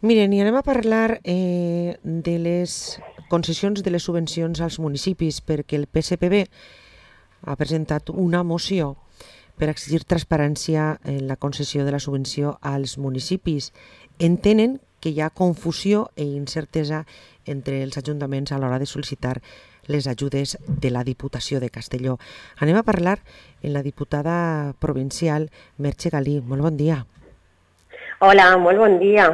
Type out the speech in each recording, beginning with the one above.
Miren, i anem a parlar de les concessions de les subvencions als municipis, perquè el PSPB ha presentat una moció per exigir transparència en la concessió de la subvenció als municipis. Entenen que hi ha confusió i incertesa entre els ajuntaments a l'hora de sol·licitar les ajudes de la Diputació de Castelló. Anem a parlar amb la diputada provincial Merche Galí. Molt bon dia. Hola, molt bon dia.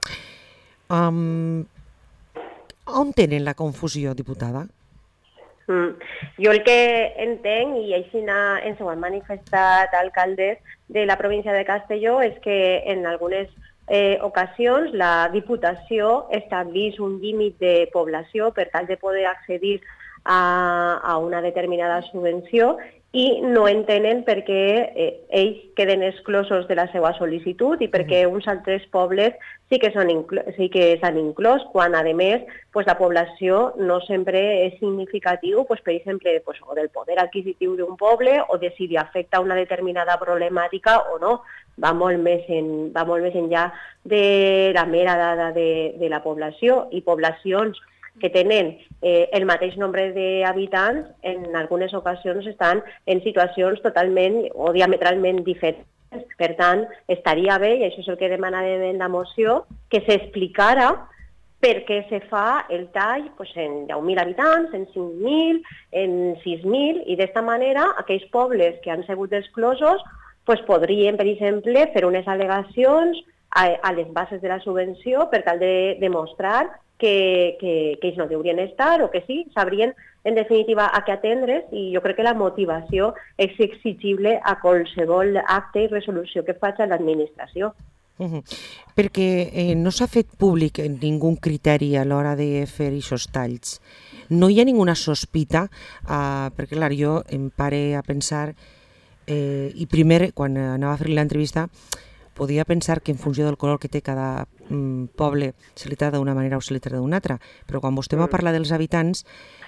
On tenen la confusió, diputada? Jo el que entenc, i així ens ho han manifestat alcaldes de la província de Castelló, és que en algunes ocasions la Diputació estableix un límit de població per tal de poder accedir a una determinada subvenció i no entenen per què ells queden exclosos de la seva sol·licitud i perquè uns altres pobles sí que s'han inclòs, quan a més la població no sempre és significatiu, per exemple, o del poder adquisitiu d'un poble o de si li afecta una determinada problemàtica o no. Va molt més enllà de la mera dada de la població, i poblacions que tenen el mateix nombre d'habitants en algunes ocasions estan en situacions totalment o diametralment diferents. Per tant, estaria bé, i això és el que demanàvem en la moció, que s'explicara per què se fa el tall en 10.000 habitants, en 5.000, en 6.000, i d'esta manera aquells pobles que han sigut exclosos podrien, per exemple, fer unes al·legacions a les bases de la subvenció per tal de demostrar que ells no deurien estar o que sí, sabrien en definitiva a què atendre's, i jo crec que la motivació és exigible a qualsevol acte i resolució que faci l'administració. Perquè no s'ha fet públic ningú criteri a l'hora de fer aquests talls. No hi ha ninguna sospita, perquè clar, jo em pare a pensar, i primer, quan anava a fer l'entrevista, podia pensar que en funció del color que té cada poble se li tracta d'una manera o se li tracta d'una altra, però quan vostè va parlar dels habitants,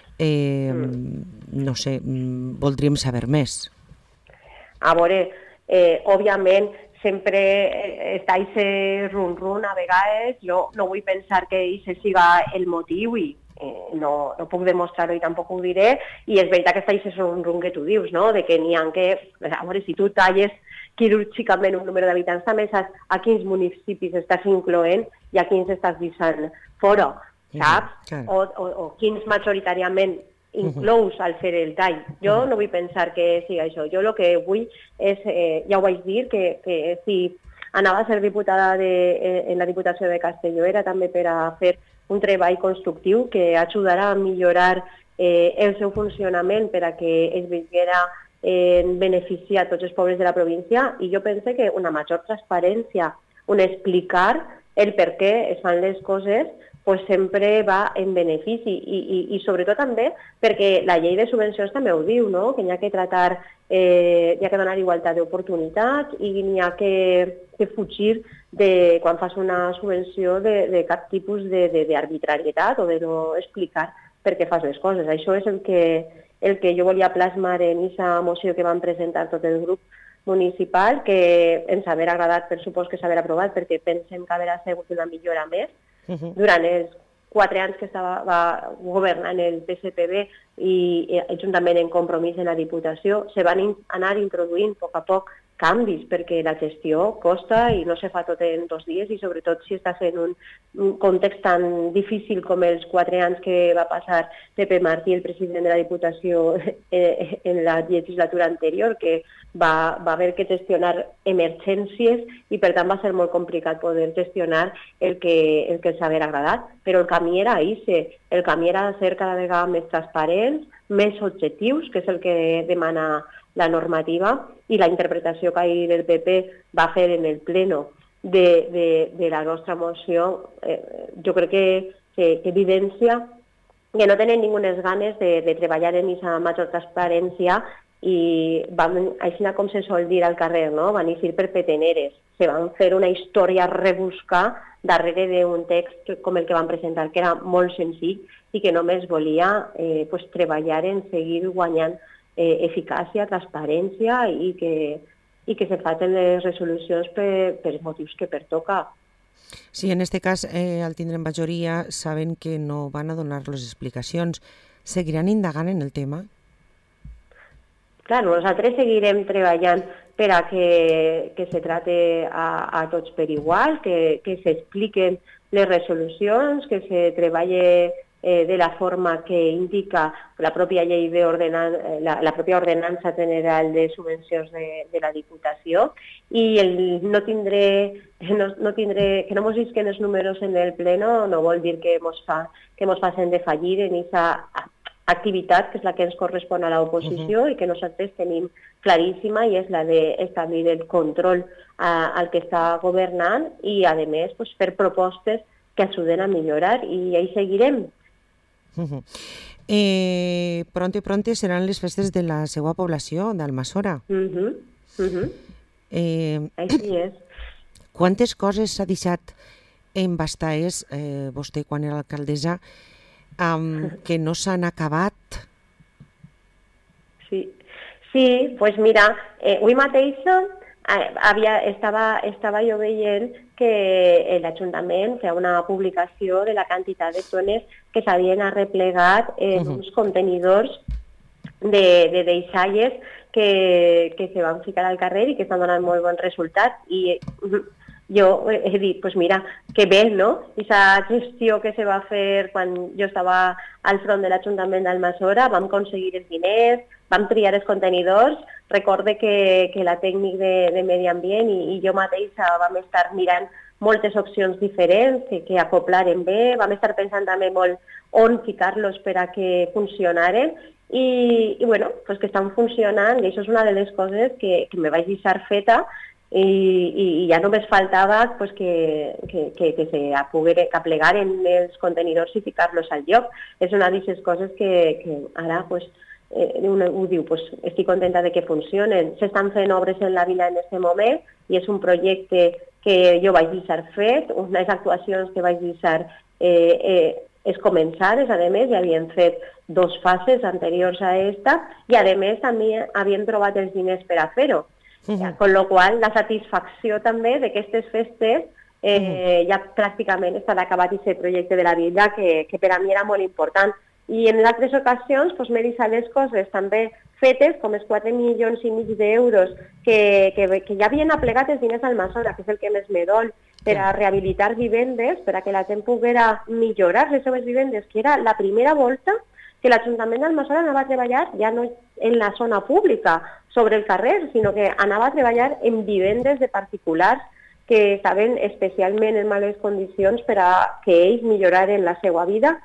no sé, voldríem saber més. A veure, òbviament, sempre està aquest run-run a vegades. Jo no vull pensar que aquest siga el motiu i no puc demostrar-ho i tampoc ho diré, i és veritat que està aquest run-run que tu dius, no? De que n'hi ha que, a veure, si tu talles quirúrgicament un número d'habitants, també saps a quins municipis estàs incloent i a quins estàs deixant fora, saps? O quins majoritàriament inclous al fer el tall. Jo no vull pensar que sigui això. Jo el que vull és, ja ho vaig dir, que si anava a ser diputada en la Diputació de Castelló era també per a fer un treball constructiu que ajudarà a millorar el seu funcionament per a que es vinguera en benefici a tots els pobles de la província, i jo penso que una major transparència, un explicar el per què es fan les coses, sempre va en benefici, i sobretot també perquè la llei de subvencions també ho diu, no? Que n'hi ha que tratar, n'hi ha que donar igualtat d'oportunitats i n'hi ha que fugir de, quan fas una subvenció, de cap tipus d'arbitrarietat o de no explicar per què fas les coses. Això és el que jo volia plasmar en aquesta moció que van presentar tot el grup municipal, que ens haver agradat, per supost que s'haver aprovat, perquè pensem que haurà sigut una millora més. Durant els 4 anys que estava governant el PSPB i juntament en Compromís en la Diputació, se van anar introduint a poc canvis, perquè la gestió costa i no se fa tot en 2 dies, i sobretot si estàs en un context tan difícil com els 4 anys que va passar Pepe Martí, el president de la Diputació, en la legislatura anterior, que va haver que gestionar emergències i per tant va ser molt complicat poder gestionar el que els haver agradat, però el camí era el camí era ser cada vegada més transparents, més objectius, que és el que demana la normativa, i la interpretació que ahir el PP va fer en el pleno de la nostra moció, jo crec que evidencia que no tenen ningunes ganes de treballar en aquesta major transparència, i van, així com se sol dir al carrer, no? Van eixir per peteneres, se van fer una història a rebuscar darrere d'un text com el que van presentar, que era molt senzill i que només volia treballar en seguir guanyant eficàcia, transparència, i que se facin les resolucions per motius que pertoca. Sí, en este cas, al tindre majoria, saben que no van a donar les explicacions. Seguiran indagant en el tema? Clar, nosaltres seguirem treballant per a que se trate a tots per igual, que s'expliquen les resolucions, que se treballe de la forma que indica la pròpia llei la pròpia ordenança general de subvencions de la Diputació, i no tindré que no mos isquen els números en el pleno no vol dir que mos facin defallir en aquesta activitat, que és la que ens correspon a l'oposició i que nosaltres tenim claríssima, i és la d'establir el control al que està governant i, a més, pues, fer propostes que ajuden a millorar, i ahí seguirem. Pronte seran les festes de la seva població, d'Almassora. Així és. Quantes coses s'ha deixat embastades, vostè, quan era alcaldessa, que no s'han acabat? Sí, pues mira, avui mateix estava jo veient que l'Ajuntament feia una publicació de la quantitat de tones que s'havien arreplegat en uns contenidors de deixalles que se van ficar al carrer i que estan donant molt bon resultat. I jo he dit, pues mira, que bé, no? Aquesta gestió que se va fer quan jo estava al front de l'Ajuntament d'Almassora, vam aconseguir els diners, vam triar els contenidors. Recorde que la tècnic de Medi Ambient i jo mateixa vam estar mirant moltes opcions diferents que acoplaren bé, vam estar pensant també molt on ficar-los per a que funcionaren, i bueno, pues que estan funcionant, i això és una de les coses que me vaig deixar feta, i ja només faltava pues, que se aplegaren els contenidors i ficar-los al lloc. És una d'aquestes coses que ara pues, ho diu, pues, estic contenta de que funcionen. S'estan fent obres en la vila en aquest moment i és un projecte que jo vaig deixar fet, unes actuacions que vaig deixar començades, a més, ja havien fet 2 fases anteriors a esta, i a més també havien trobat els diners per a fer-ho. Con lo qual, la satisfacció també d'aquestes festes ja pràcticament està acabat aquest projecte de la vila, que per a mi era molt important. I en altres ocasions m'he deixat les coses també fetes, com els 4,5 milions d'euros que ja havien aplegat els diners d'Almassora, que és el que més me dol, per a rehabilitar vivendes, per a que la gent poguera millorar les seves vivendes, que era la primera volta que l'Ajuntament d'Almassora anava a treballar ja no en la zona pública, sobre el carrer, sinó que anava a treballar en vivendes de particulars que estaven especialment en males condicions per a que ells milloraren la seva vida,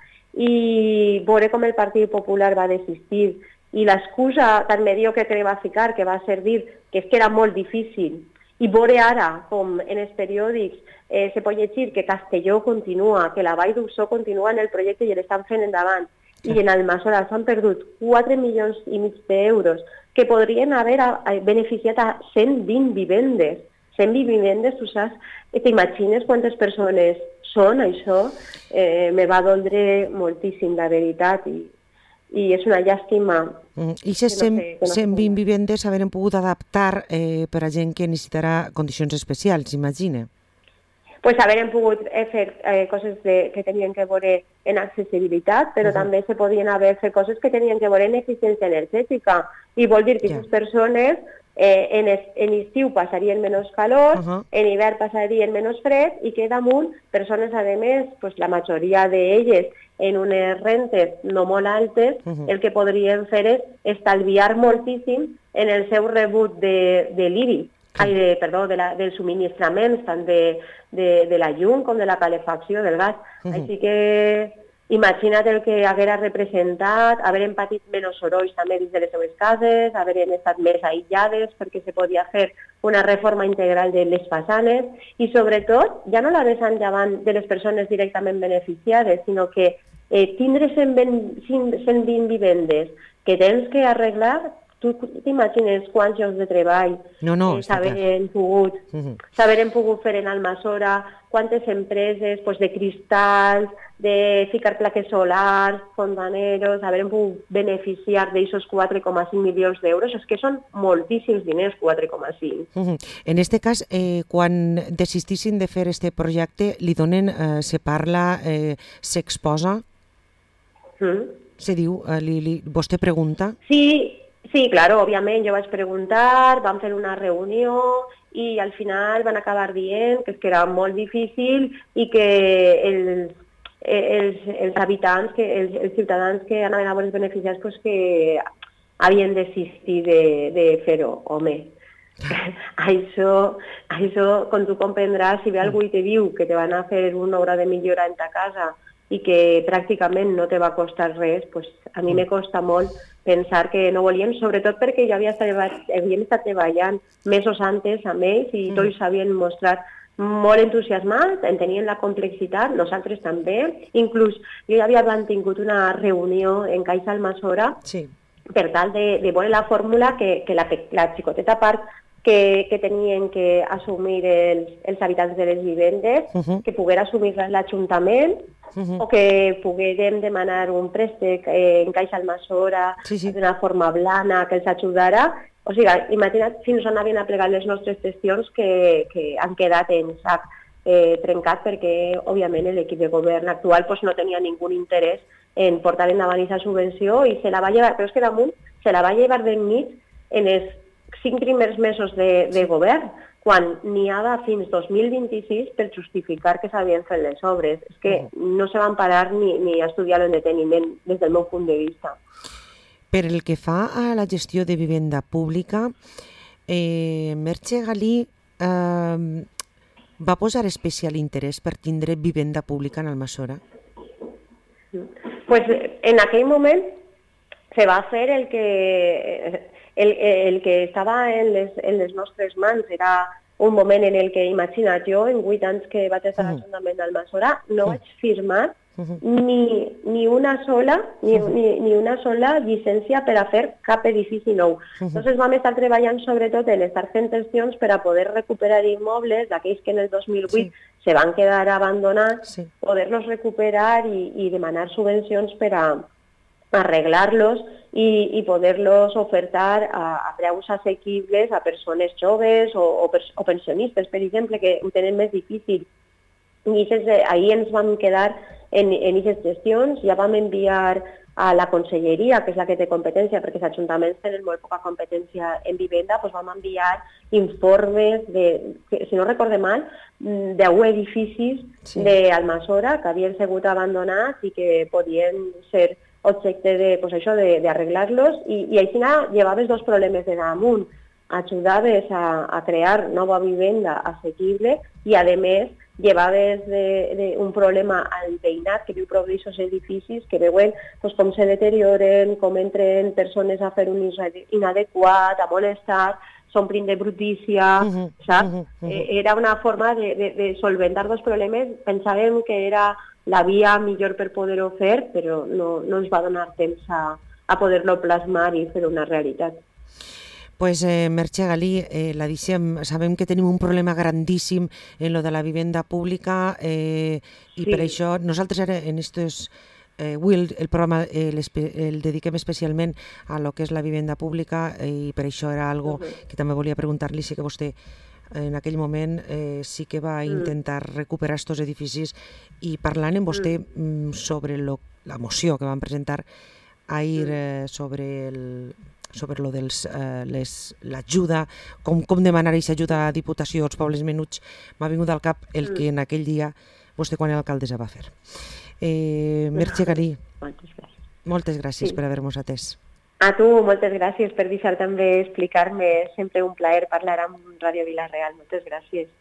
i veure com el Partit Popular va desistir, i l'excusa tan mediocre que va ficar, que va servir, que és que era molt difícil, i veure ara com en els periòdics se pot llegir que Castelló continua, que la Vall d'Uixó continua en el projecte i l'estan fent endavant, i en Almassora s'han perdut 4,5 milions d'euros que podrien haver beneficiat a 120 vivendes. 120 vivendes, tu saps, t'imagines quantes persones són, això me va doldre moltíssim, la veritat, i és una llàstima. I aquestes 120 vivendes s'haveren pogut adaptar per a gent que necessitarà condicions especials, imagina? Pues haurem pogut fer coses que tenien que veure en accessibilitat, però també se podien haver fet coses que tenien que veure en eficiència energètica. I vol dir que aquestes persones en estiu passarien menys calor, en hivern passarien menys fred, i que damunt persones, a més, pues, la majoria d'elles en unes rentes no molt altes, el que podrien fer és estalviar moltíssim en el seu rebut de l'IBI. Dels subministraments, tant de la llum com de la calefacció, del gas. Així que imagina't el que haguera representat, haver patit menys sorolls també dins de les seves cases, haver estat més aïllades perquè se podia fer una reforma integral de les façanes, i sobretot, ja no la vessant davant de les persones directament beneficiades, sinó que tindre 120 vivendes que tens que arreglar, tu t'imagines quants llocs de treball s'haurem pogut fer en Almassora, quantes empreses de cristalls, de ficar plaques solars, fontaneros, haurem pogut beneficiar d'aquests 4,5 milions d'euros. És que són moltíssims diners, 4,5. En aquest cas, quan desistissin de fer aquest projecte, li donen, se parla, s'exposa? Se diu, vostè pregunta? Sí, claro, òbviament, jo vaig preguntar, vam fer una reunió i al final van acabar dient que era molt difícil i que els habitants, els ciutadans que anaven a veure els beneficiats, que havien desistit de fer-ho. Home, això, com tu comprendràs, si ve algú i te diu que te van a fer una obra de millora en ta casa i que pràcticament no te va costar res, a mi me costa molt pensar que no volien, sobretot perquè jo havien estat treballant mesos antes amb ells i tots s'havien mostrat molt entusiasmats, entenien la complexitat, nosaltres també. Inclús jo ja havia mantingut una reunió en Caixa Almassora per tal de veure la fórmula que la xicoteta part que tenien que assumir els habitants de les vivendes, que poguera assumir l'Ajuntament, o que poguérem demanar un préstec en Caixa Almassora d'una forma blana que els ajudara. O sigui, imagina't fins on havien aplegat les nostres gestions que han quedat en sac trencat perquè, òbviament, l'equip de govern actual no tenia ningú interès en portar endavant aquesta subvenció i se la va llevar, però és que damunt se la va llevar d'enmig en els 5 primers mesos de govern, quan n'hi ha fins 2026 per justificar que s'havien fet les obres. És que no se van parar ni a estudiar-ho en deteniment des del meu punt de vista. Per el que fa a la gestió de vivenda pública, Merche Galí va posar especial interès per tindre vivenda pública en Almassora? Pues en aquell moment se va fer el que estava en les nostres mans. Era un moment en el que, imagina't, jo en 8 anys que vaig estar a l'Ajuntament d'Almassora no vaig firmar ni una sola llicència per a fer cap edifici nou. Entonces vam estar treballant sobretot en estar fent gestions per a poder recuperar immobles d'aquells que en el 2008 se van quedar abandonats, poder-los recuperar i demanar subvencions per a arreglar-los i poder-los ofertar a preus assequibles a persones joves o pensionistes, per exemple, que ho tenen més difícil. I ahir ens vam quedar en aquestes gestions, ja vam enviar a la conselleria, que és la que té competència, perquè els ajuntaments tenen molt poca competència en vivenda, doncs vam enviar informes si no recorde mal, de 10 edificis d'Almassora que havien sigut abandonats i que podien ser objecte d'arreglar-los i així llevaves 2 problemes de damunt. Ajudaves a crear nova vivenda assequible i, a més, llevaves un problema al veïnat que viu prop d'aquests edificis, que veuen com se deterioren, com entren persones a fer un ús inadequat, a molestar, s'omplin de brutícia, saps? Era una forma de solventar 2 problemes. Pensàvem que era la via millor per poder-ho fer, però no ens va donar temps a poder-lo plasmar i fer una realitat. Pues Merche Galí, sabem que tenim un problema grandíssim en lo de la vivenda pública i per això nosaltres ara en estos el programa el dediquem especialment a lo que és la vivenda pública i per això era algo que també volia preguntar-li. Sí que vostè en aquell moment sí que va intentar recuperar estos edificis i parlant amb vostè sobre la moció que van presentar ahir sobre lo de l'ajuda, com demanar aquesta ajuda a la Diputació als pobles menuts, m'ha vingut al cap el que en aquell dia vostè quan era alcaldessa va fer. Merche Galí, moltes gràcies per haver-nos atès. A tu, moltes gràcies per deixar també explicar-me. Sempre un plaer parlar amb Ràdio Vila-real. Moltes gràcies.